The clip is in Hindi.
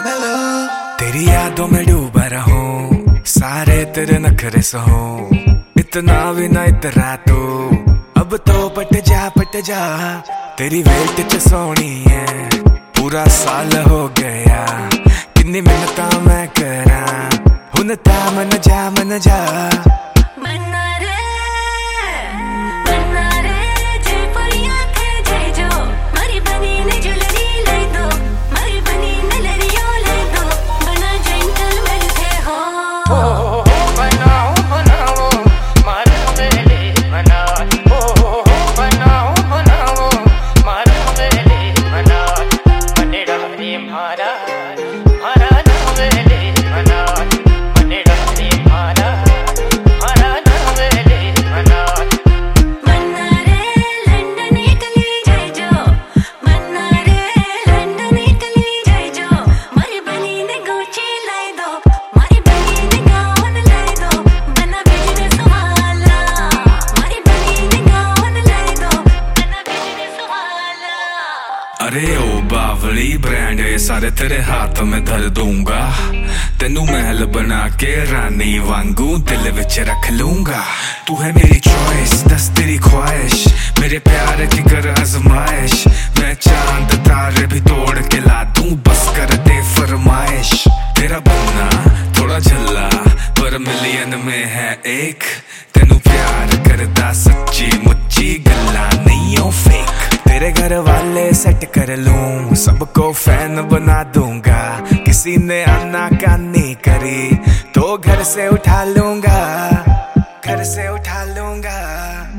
तेरी यादों में डूबा रहूं, सारे तेरे नखरे सहूं, इतना भी ना इतरा तू, अब तो पट जा। तेरी वेट च सोनी है, पूरा साल हो गया, किन्नी मिन्नतां मैं करा, हुन ता मन जा। अरे ओ बावली ब्रांड सारे तेरे हाथ में धर दूंगा, तेनू महल बना के रानी वांगू दिल विच रख लूंगा। तू है मेरी चॉइस, दस तेरी ख्वाहिश, मेरे प्यार की कर आजमाइश, मैं चांद तारे भी तोड़ के ला दूं, बस कर दे फरमाइश। तेरा बनना थोड़ा झल्ला पर मिलियन में है एक, तेनू प्यार करदा सच्ची मुच्ची गल्ला नहीं ओ फेक। तेरे घर वाले सेट कर लूं, सबको फैन बना दूंगा, किसी ने आना कानी करी तो घर से उठा लूंगा।